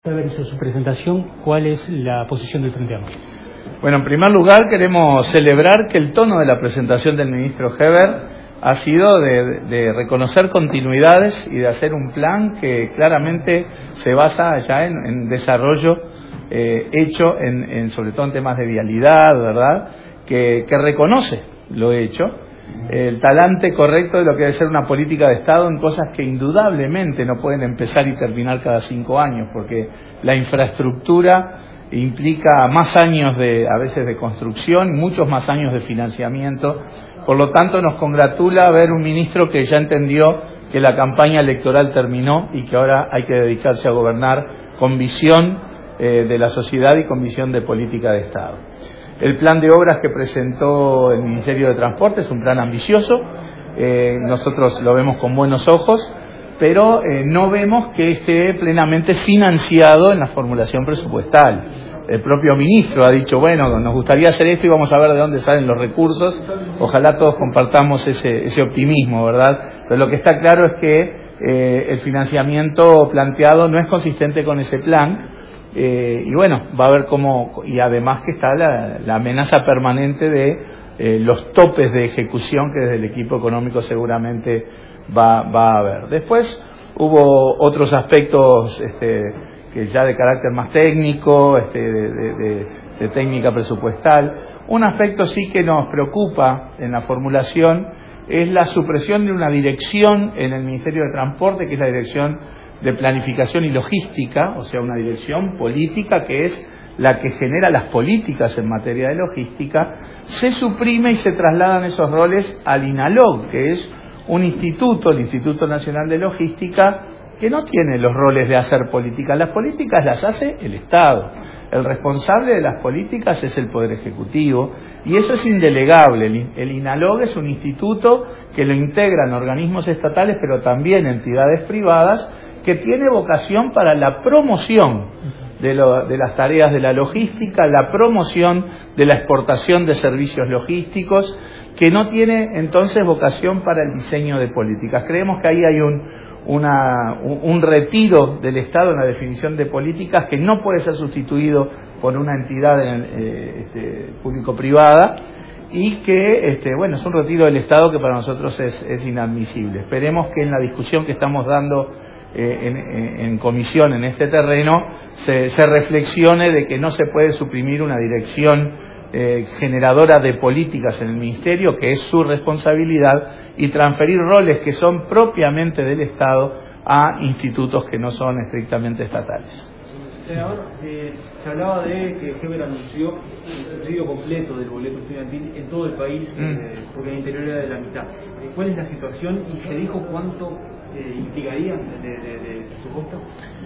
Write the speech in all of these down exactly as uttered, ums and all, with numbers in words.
Haber hecho su presentación, ¿cuál es la posición del Frente Amplio? Bueno, en primer lugar queremos celebrar que el tono de la presentación del ministro Heber ha sido de, de reconocer continuidades y de hacer un plan que claramente se basa ya en, en desarrollo eh, hecho, en, en, sobre todo en temas de vialidad, ¿verdad? Que, que reconoce lo hecho, el talante correcto de lo que debe ser una política de Estado en cosas que indudablemente no pueden empezar y terminar cada cinco años, porque la infraestructura implica más años de, a veces, de construcción, muchos más años de financiamiento. Por lo tanto, nos congratula ver un ministro que ya entendió que la campaña electoral terminó y que ahora hay que dedicarse a gobernar con visión eh, de la sociedad y con visión de política de Estado. El plan de obras que presentó el Ministerio de Transporte es un plan ambicioso, eh, nosotros lo vemos con buenos ojos, pero eh, no vemos que esté plenamente financiado en la formulación presupuestal. El propio ministro ha dicho, bueno, nos gustaría hacer esto y vamos a ver de dónde salen los recursos. Ojalá todos compartamos ese, ese optimismo, ¿verdad? Pero lo que está claro es que eh, el financiamiento planteado no es consistente con ese plan. Eh, y bueno, va a ver cómo, y además que está la, la amenaza permanente de eh, los topes de ejecución que desde el equipo económico seguramente va, va a haber. Después hubo otros aspectos este, que ya de carácter más técnico, este, de, de, de, de técnica presupuestal. Un aspecto sí que nos preocupa en la formulación es la supresión de una dirección en el Ministerio de Transporte, que es la dirección de planificación y logística, o sea, una dirección política que es la que genera las políticas en materia de logística. Se suprime y se trasladan esos roles al INALOG, que es un instituto, el Instituto Nacional de Logística, que no tiene los roles de hacer políticas. Las políticas las hace el Estado. El responsable de las políticas es el Poder Ejecutivo, y eso es indelegable. El INALOG es un instituto que lo integran organismos estatales, pero también entidades privadas, que tiene vocación para la promoción de, lo, de las tareas de la logística, la promoción de la exportación de servicios logísticos, que no tiene entonces vocación para el diseño de políticas. Creemos que ahí hay un, una, un, un retiro del Estado en la definición de políticas que no puede ser sustituido por una entidad eh, este, público-privada, y que, este, bueno, es un retiro del Estado que para nosotros es, es inadmisible. Esperemos que en la discusión que estamos dando Eh, en, en comisión en este terreno se, se reflexione de que no se puede suprimir una dirección eh, generadora de políticas en el Ministerio, que es su responsabilidad, y transferir roles que son propiamente del Estado a institutos que no son estrictamente estatales. Senador, eh, se hablaba de que Heber anunció el subsidio completo del boleto estudiantil en todo el país, mm. eh, porque en el interior era de la mitad. Eh, ¿Cuál es la situación y se dijo cuánto eh, implicaría de, de, de presupuesto?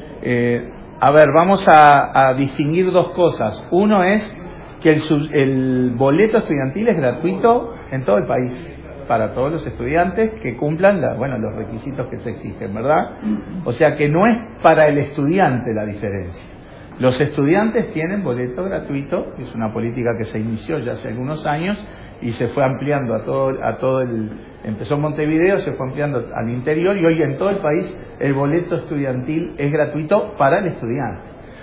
Eh, a ver, vamos a, a distinguir dos cosas. Uno es que el, sub, el boleto estudiantil es gratuito en todo el país, para todos los estudiantes que cumplan la, bueno, los requisitos que se exigen, ¿verdad? O sea que no es para el estudiante la diferencia. Los estudiantes tienen boleto gratuito, que es una política que se inició ya hace algunos años y se fue ampliando a todo, a todo el... Empezó en Montevideo, se fue ampliando al interior, y hoy en todo el país el boleto estudiantil es gratuito para el estudiante.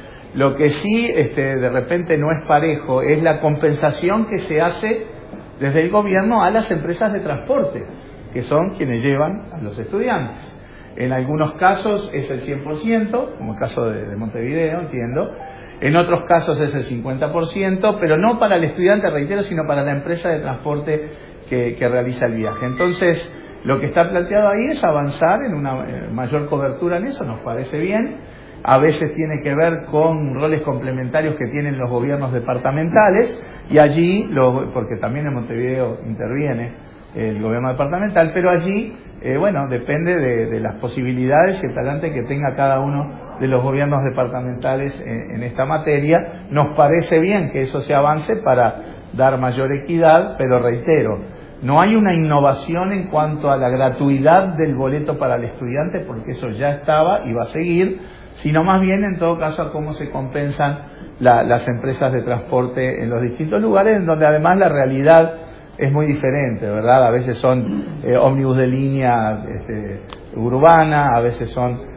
Lo que sí este, de repente no es parejo es la compensación que se hace desde el gobierno a las empresas de transporte, que son quienes llevan a los estudiantes. En algunos casos es el cien por ciento, como el caso de, de Montevideo, entiendo. En otros casos es el cincuenta por ciento, pero no para el estudiante, reitero, sino para la empresa de transporte que, que realiza el viaje. Entonces, lo que está planteado ahí es avanzar en una eh, mayor cobertura en eso, nos parece bien. A veces tiene que ver con roles complementarios que tienen los gobiernos departamentales, y allí, lo, porque también en Montevideo interviene el gobierno departamental, pero allí, eh, bueno, depende de, de las posibilidades y el talante que tenga cada uno de los gobiernos departamentales en, en esta materia. Nos parece bien que eso se avance para dar mayor equidad, pero reitero, no hay una innovación en cuanto a la gratuidad del boleto para el estudiante, porque eso ya estaba y va a seguir, sino más bien en todo caso a cómo se compensan la, las empresas de transporte en los distintos lugares, en donde además la realidad es muy diferente, ¿verdad? A veces son eh, ómnibus de línea este, urbana, a veces son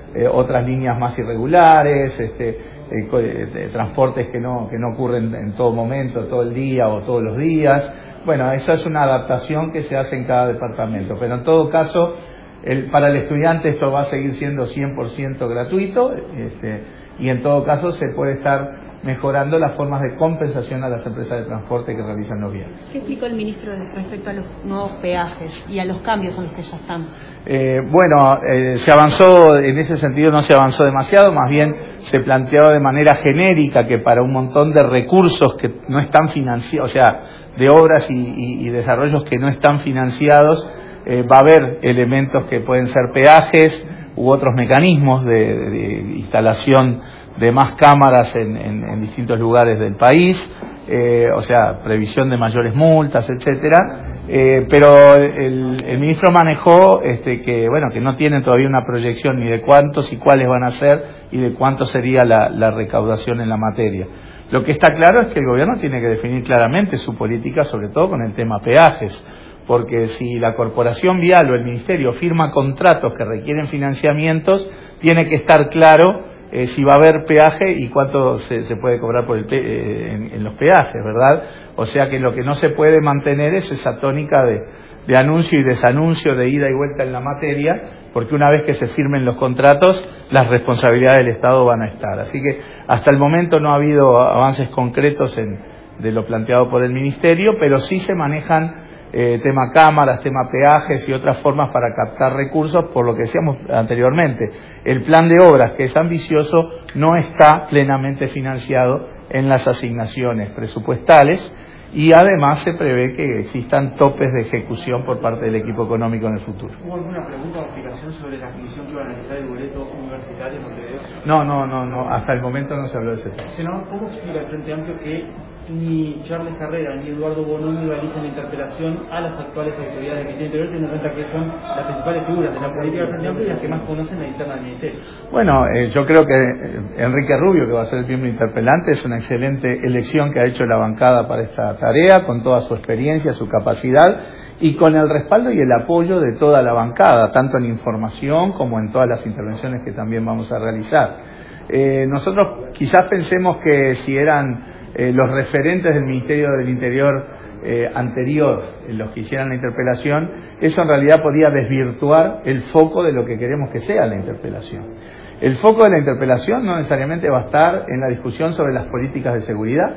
eh, otras líneas más irregulares, este, eh, eh, transportes que no, que no ocurren en todo momento, todo el día o todos los días. Bueno, eso es una adaptación que se hace en cada departamento, pero en todo caso, el, para el estudiante esto va a seguir siendo cien por ciento gratuito, este, y en todo caso se puede estar mejorando las formas de compensación a las empresas de transporte que realizan los viajes. ¿Qué explicó el ministro respecto a los nuevos peajes y a los cambios en los que ya están? Eh, bueno, eh, se avanzó, en ese sentido no se avanzó demasiado, más bien se planteó de manera genérica que para un montón de recursos que no están financiados, o sea, de obras y, y, y desarrollos que no están financiados, eh, va a haber elementos que pueden ser peajes u otros mecanismos de, de, de instalación de más cámaras en, en, en distintos lugares del país, eh, o sea, previsión de mayores multas, etcétera. Eh, pero el, el ministro manejó este, que, bueno, que no tienen todavía una proyección ni de cuántos y cuáles van a ser y de cuánto sería la, la recaudación en la materia. Lo que está claro es que el gobierno tiene que definir claramente su política, sobre todo con el tema peajes, porque si la corporación vial o el ministerio firma contratos que requieren financiamientos, tiene que estar claro Eh, si va a haber peaje y cuánto se, se puede cobrar por el pe eh, en, en los peajes, ¿verdad? O sea que lo que no se puede mantener es esa tónica de, de anuncio y desanuncio, de ida y vuelta en la materia, porque una vez que se firmen los contratos, las responsabilidades del Estado van a estar. Así que hasta el momento no ha habido avances concretos en, de lo planteado por el Ministerio, pero sí se manejan Eh, tema cámaras, tema peajes y otras formas para captar recursos, por lo que decíamos anteriormente. El plan de obras, que es ambicioso, no está plenamente financiado en las asignaciones presupuestales y además se prevé que existan topes de ejecución por parte del equipo económico en el futuro. ¿Hubo alguna pregunta o explicación sobre la adquisición que iba a necesitar el boleto universitario? No, no, no, no, hasta el momento no se habló de ese tema. Senador, ¿cómo explica el Frente Amplio que ni Charles Carrera ni Eduardo Bonomi realicen la interpelación a las actuales autoridades del Ministerio del Interior, teniendo en cuenta que son las principales figuras de la política del Frente Amplio y las que más conocen la interna del Ministerio? Bueno, eh, yo creo que Enrique Rubio, que va a ser el primer interpelante, es una excelente elección que ha hecho la bancada para esta tarea, con toda su experiencia, su capacidad y con el respaldo y el apoyo de toda la bancada, tanto en información como en todas las intervenciones que también vamos a realizar. Eh, nosotros quizás pensemos que si eran Eh, los referentes del Ministerio del Interior eh, anterior, los que hicieran la interpelación, eso en realidad podía desvirtuar el foco de lo que queremos que sea la interpelación. El foco de la interpelación no necesariamente va a estar en la discusión sobre las políticas de seguridad.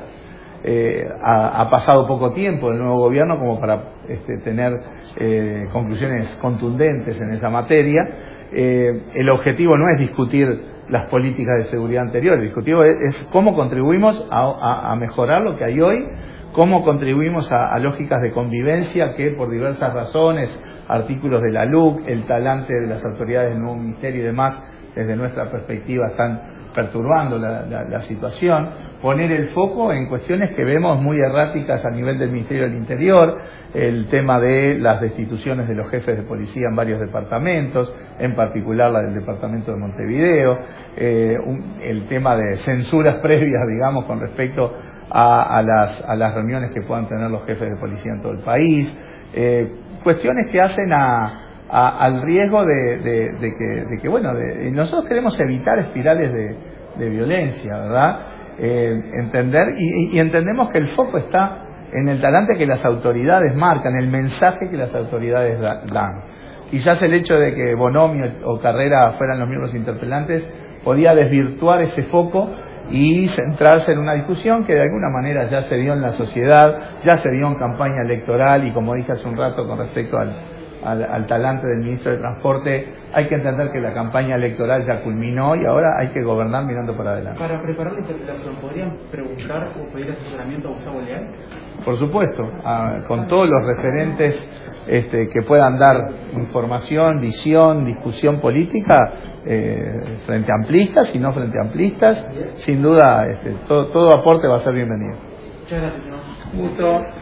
Eh, ha, ha pasado poco tiempo el nuevo gobierno como para este, tener eh, conclusiones contundentes en esa materia. Eh, el objetivo no es discutir las políticas de seguridad anteriores, el objetivo es, es cómo contribuimos a, a, a mejorar lo que hay hoy, cómo contribuimos a, a lógicas de convivencia que por diversas razones, artículos de la L U C, el talante de las autoridades del nuevo ministerio y demás, desde nuestra perspectiva están perturbando la, la, la situación, poner el foco en cuestiones que vemos muy erráticas a nivel del Ministerio del Interior, el tema de las destituciones de los jefes de policía en varios departamentos, en particular la del departamento de Montevideo, eh, un, el tema de censuras previas, digamos, con respecto a, a, las, a las reuniones que puedan tener los jefes de policía en todo el país, eh, cuestiones que hacen a A, al riesgo de, de, de, que, de que, bueno, de, nosotros queremos evitar espirales de, de violencia, ¿verdad? Eh, entender y, y entendemos que el foco está en el talante que las autoridades marcan, el mensaje que las autoridades da, dan. Quizás el hecho de que Bonomi o Carrera fueran los miembros interpelantes podía desvirtuar ese foco y centrarse en una discusión que de alguna manera ya se dio en la sociedad, ya se dio en campaña electoral y, como dije hace un rato con respecto al Al, al talante del ministro de Transporte, hay que entender que la campaña electoral ya culminó y ahora hay que gobernar mirando para adelante. Para preparar la interpelación, ¿podrían preguntar o pedir asesoramiento a Gustavo Leal? Por supuesto, a, con todos los referentes este, que puedan dar información, visión, discusión política, eh, frente amplistas y no frente amplistas, sin duda este, todo, todo aporte va a ser bienvenido. Muchas gracias, señor. Gusto.